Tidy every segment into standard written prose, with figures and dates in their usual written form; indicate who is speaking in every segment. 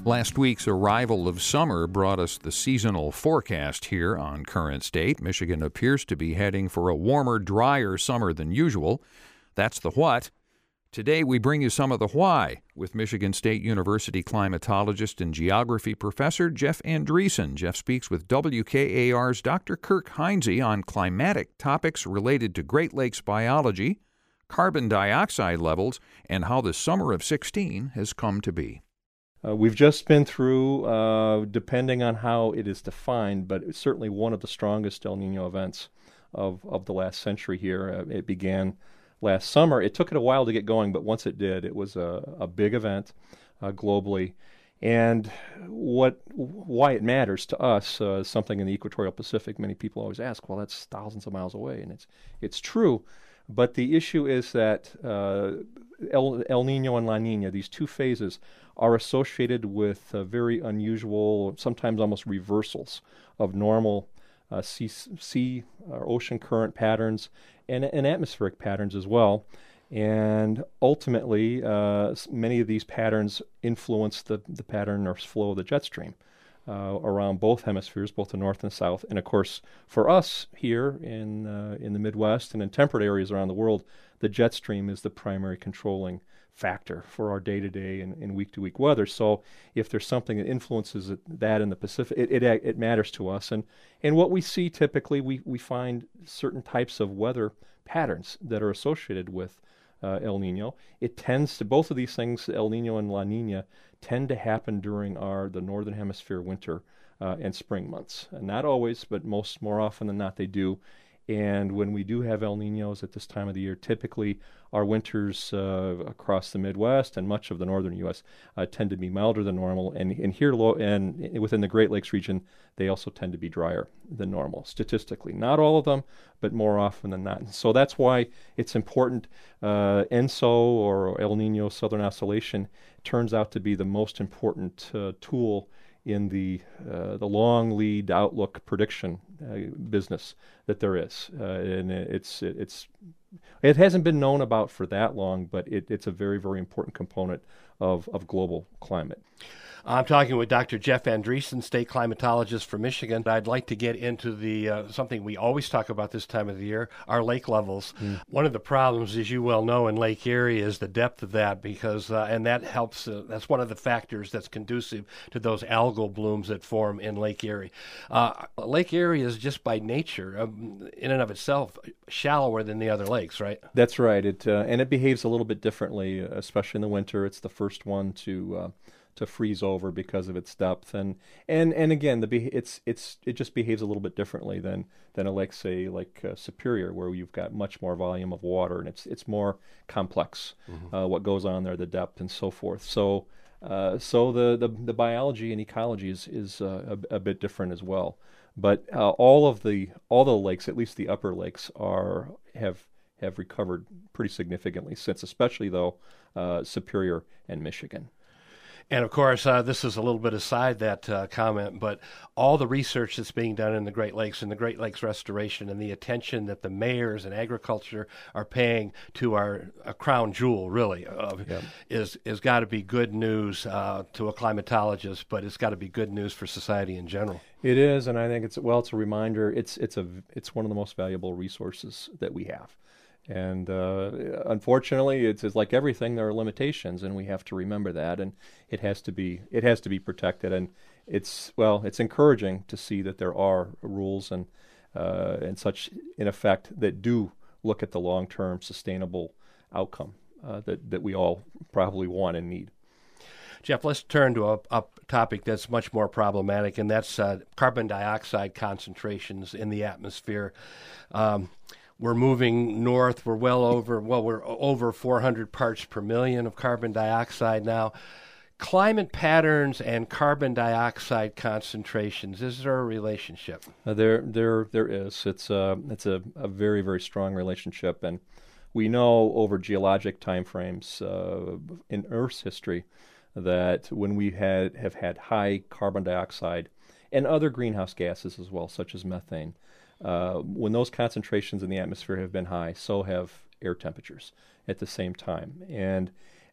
Speaker 1: Last week's arrival of summer brought us the seasonal forecast here on Current State. Michigan appears to be heading for a warmer, drier summer than usual. That's the what. Today we bring you some of the why with Michigan State University climatologist and geography professor Jeff Andreessen. Jeff speaks with WKAR's Dr. Kirk Heinze on climatic topics related to Great Lakes biology, carbon dioxide levels, and how the summer of '16 has come to be.
Speaker 2: We've just been through, depending on how it is defined, but it's certainly one of the strongest El Nino events of the last century here. It began last summer. It took it a while to get going, but once it did, it was a big event globally. And why it matters to us, something in the equatorial Pacific, many people always ask, well, that's thousands of miles away, and it's true. But the issue is that El Nino and La Nina, these two phases, are associated with very unusual, sometimes almost reversals of normal sea or ocean current patterns and atmospheric patterns as well. And ultimately, many of these patterns influence the pattern or flow of the jet stream around both hemispheres, both the north and south. And of course, for us here in the Midwest and in temperate areas around the world, the jet stream is the primary controlling factor for our day-to-day and week-to-week weather. So if there's something that influences that in the Pacific, it matters to us. And what we see typically, we find certain types of weather patterns that are associated with El Nino. It tends to, both of these things, El Nino and La Nina, tend to happen during the northern hemisphere winter and spring months. And not always, but more often than not they do. And when we do have El Ninos at this time of the year, typically our winters across the Midwest and much of the northern U.S. Tend to be milder than normal. And here and within the Great Lakes region, they also tend to be drier than normal, statistically. Not all of them, but more often than not. So that's why it's important. ENSO, or El Nino Southern Oscillation, turns out to be the most important tool in the long lead outlook prediction business that there is, and it hasn't been known about for that long, but it's a very, very important component of global climate.
Speaker 3: I'm talking with Dr. Jeff Andreessen, state climatologist for Michigan. I'd like to get into the something we always talk about this time of the year, our lake levels. One of the problems, as you well know, in Lake Erie is the depth of that, because and that helps. That's one of the factors that's conducive to those algal blooms that form in Lake Erie. Lake Erie is just by nature, in and of itself, shallower than the other lakes, right? That's
Speaker 2: right. And it behaves a little bit differently, especially in the winter. It's the first one to freeze over because of its depth, and again, it just behaves a little bit differently than a lake, say like Superior, where you've got much more volume of water, and it's more complex what goes on there, the depth and so forth. So the biology and ecology is a bit different as well. But all the lakes, at least the upper lakes, have recovered pretty significantly since, especially though Superior and Michigan.
Speaker 3: And of course, this is a little bit aside that comment, but all the research that's being done in the Great Lakes and the Great Lakes restoration and the attention that the mayors and agriculture are paying to our crown jewel, really, is got to be good news to a climatologist, but it's got to be good news for society in general.
Speaker 2: It is, and I think it's a reminder. It's one of the most valuable resources that we have. And unfortunately, it's like everything. There are limitations, and we have to remember that. And it has to be protected. And it's encouraging to see that there are rules and such in effect that do look at the long-term sustainable outcome that we all probably want and need.
Speaker 3: Jeff, let's turn to a topic that's much more problematic, and that's carbon dioxide concentrations in the atmosphere. We're moving north. We're over 400 parts per million of carbon dioxide now. Climate patterns and carbon dioxide concentrations, is there a relationship?
Speaker 2: There is. It's a very, very strong relationship, and we know over geologic timeframes in Earth's history that when we have had high carbon dioxide and other greenhouse gases as well, such as methane, when those concentrations in the atmosphere have been high, so have air temperatures at the same time. And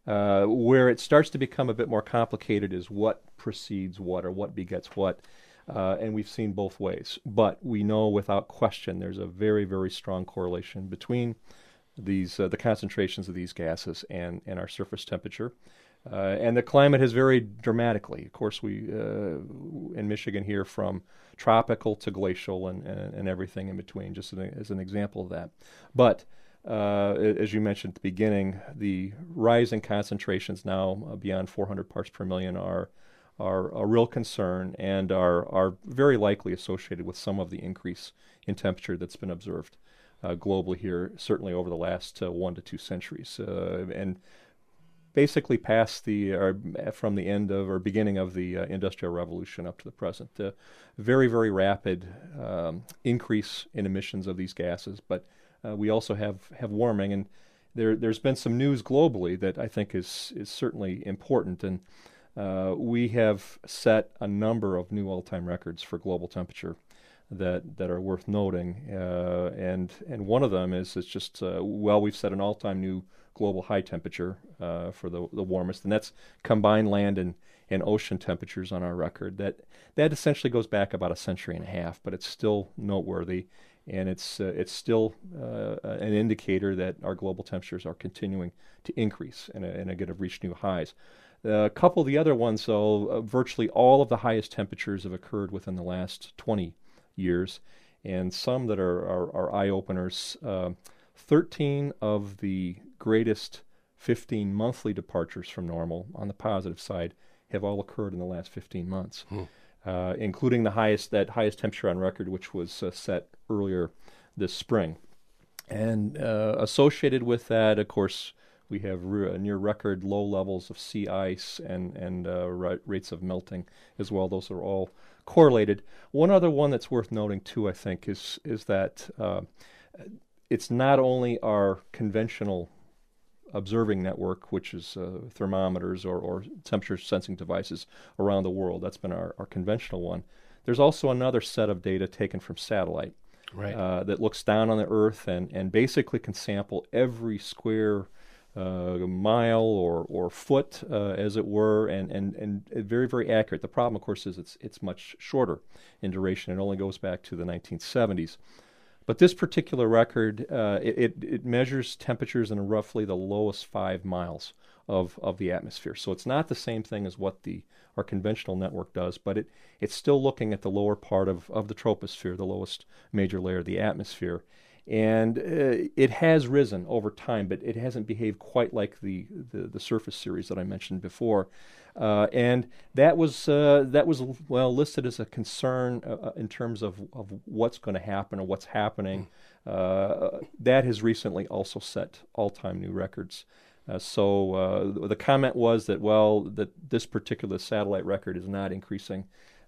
Speaker 2: Where it starts to become a bit more complicated is what precedes what or what begets what. And we've seen both ways. But we know without question there's a very, very strong correlation between these the concentrations of these gases and our surface temperature. And the climate has varied dramatically. Of course, we in Michigan here from tropical to glacial and everything in between, just as an example of that. But as you mentioned at the beginning, the rising concentrations now beyond 400 parts per million are a real concern and are very likely associated with some of the increase in temperature that's been observed globally here, certainly over the last 1 to 2 centuries. And basically past from the end of or beginning of the Industrial Revolution up to the present. Very, very rapid increase in emissions of these gases, but we also have warming, and there's been some news globally that I think is certainly important, and we have set a number of new all-time records for global temperature that are worth noting, and one of them is we've set an all-time new global high temperature for the warmest, and that's combined land and ocean temperatures on our record. That essentially goes back about a century and a half, but it's still noteworthy, and it's still an indicator that our global temperatures are continuing to increase and again have reached new highs. A couple of the other ones, though, virtually all of the highest temperatures have occurred within the last 20 years, and some that are eye-openers. 13 of the greatest 15 monthly departures from normal on the positive side have all occurred in the last 15 months, including the highest temperature on record, which was set earlier this spring. And associated with that, of course, we have near record low levels of sea ice and rates of melting as well. Those are all correlated. One other one that's worth noting too, I think, is that it's not only our conventional observing network, which is thermometers or temperature sensing devices around the world. That's been our conventional one. There's also another set of data taken from satellite that looks down on the Earth and basically can sample every square mile or foot, as it were, and very, very accurate. The problem, of course, is it's much shorter in duration. It only goes back to the 1970s. But this particular record, it measures temperatures in roughly the lowest 5 miles of the atmosphere. So it's not the same thing as what our conventional network does, but it's still looking at the lower part of the troposphere, the lowest major layer of the atmosphere. And it has risen over time, but it hasn't behaved quite like the surface series that I mentioned before. And that was listed as a concern in terms of what's going to happen or what's happening. That has recently also set all-time new records. So the comment was that this particular satellite record is not increasing.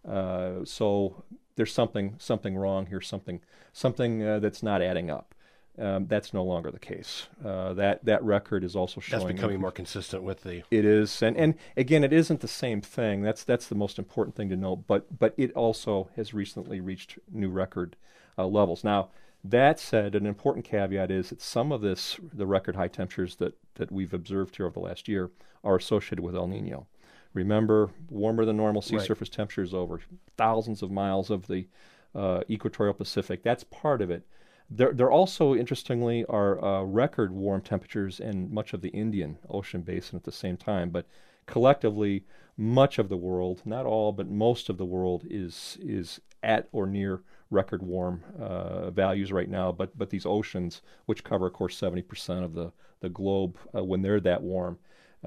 Speaker 2: So there's something wrong here, something that's not adding up. That's no longer the case. That record is also showing.
Speaker 3: That's becoming more consistent with the.
Speaker 2: It is, and again, it isn't the same thing. That's the most important thing to note. But it also has recently reached new record levels. Now, that said, an important caveat is that some of the record high temperatures that we've observed here over the last year, are associated with El Nino. Remember, warmer than normal sea surface temperatures over thousands of miles of the equatorial Pacific. That's part of it. There also, interestingly, are record warm temperatures in much of the Indian Ocean basin at the same time. But collectively, much of the world, not all, but most of the world is at or near record warm values right now. But these oceans, which cover, of course, 70% of the globe, when they're that warm,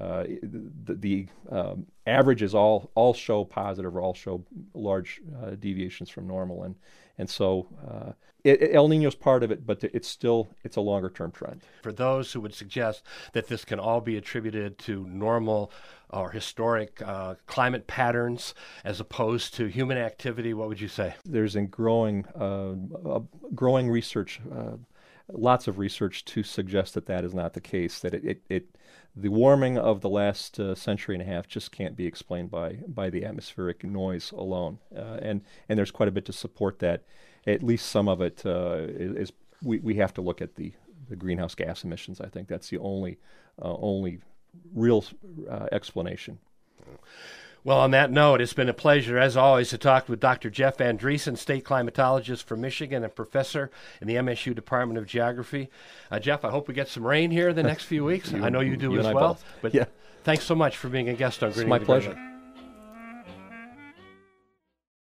Speaker 2: the averages all show positive or all show large deviations from normal, and so El Nino's part of it, but it's a longer term trend.
Speaker 3: For those who would suggest that this can all be attributed to normal or historic climate patterns as opposed to human activity, what would you say?
Speaker 2: There's growing research. Lots of research to suggest that is not the case, that the warming of the last century and a half just can't be explained by the atmospheric noise alone. And there's quite a bit to support that. At least some of it we have to look at the greenhouse gas emissions. I think that's the only real explanation.
Speaker 3: Well, on that note, it's been a pleasure, as always, to talk with Dr. Jeff Andresen, state climatologist from Michigan and professor in the MSU Department of Geography. Jeff, I hope we get some rain here in the next few weeks. I know you do as well. But thanks so much for being a guest on Greening the Garden.
Speaker 2: It's my pleasure.